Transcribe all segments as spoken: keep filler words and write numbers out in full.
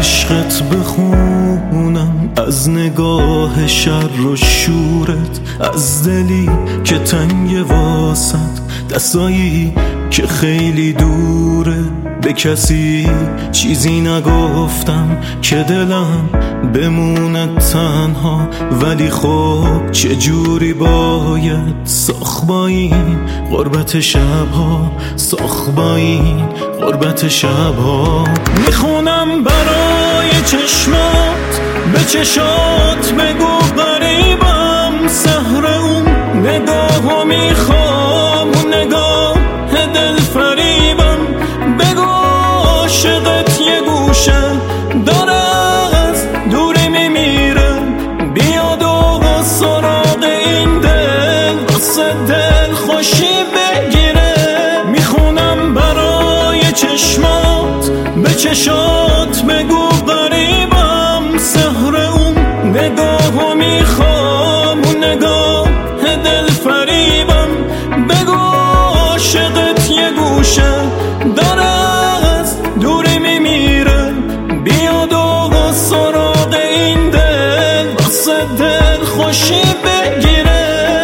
عشقت بخونم، از نگاه شر و شورت، از دلی که تنگ واسط، دستایی که خیلی دوره. به کسی چیزی نگفتم که دلم بمونه تنها، ولی خب چجوری باید ساخت با این غربت شبها، ساخت با این غربت شبها. میخونم برای چشمات، به چشات بگو غریبم، سحر اون نگاهو میخوام، اون نگاه دل فریبم. بگو عاشقت یه گوشه داره از دوری میمیره، بیاد و سراغ این دل واسه دل خوشی بگیره. میخونم برای چشمات، به چشات بگو غریبم، سحر اون نگاهو میخوام، اون نگاه دل فریبم. بگو عاشقت یه گوشه داره از دوری میمیره، بیاد و سراغ این دل واسه دل خوشی بگیره.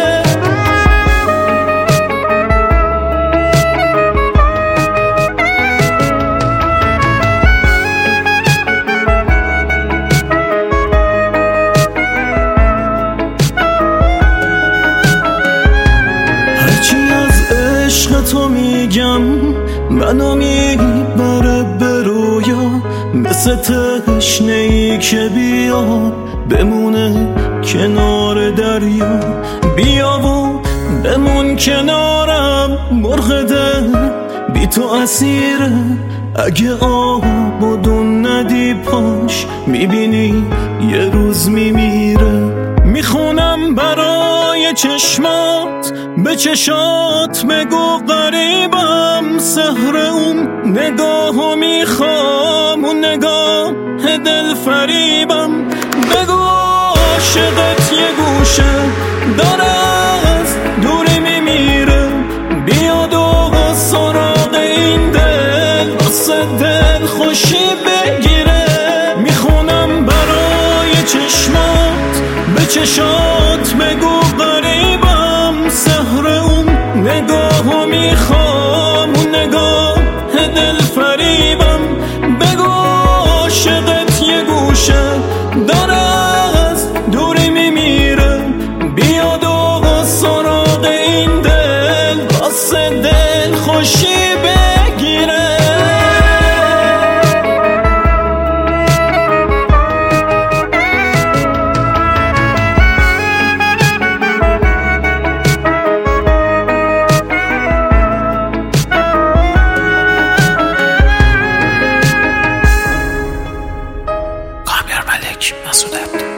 هرچی از عشق تو میگم منو میبره به رویا، مثل تشنه‌ای که بیا بمونه کنار دریا. بیا و بمون کنارم، مرغ دل بی تو اسیره، اگه آب و دون ندی پاش میبینی یه روز میمیره. میخونم برای چشمات، به چشات بگو غریبم، سحر اون نگاهو میخوام، اون نگاه دل فریبم. بگو عاشقت یه گوشه داره از دوری میمیره، بیاد و سراغ این دل واسه دل خوشی بگیره. میخونم برای چشمات، به چشات بگو غریبم، سحر اون نگاهو میخوام، اون نگاه دل فریبم. بگو عاشقت یه گوشه داره از دوری میمیره، بیاد و سراغ این دل واسه دل خوشی بگیره. کامیار ملک، مسعود عبدی.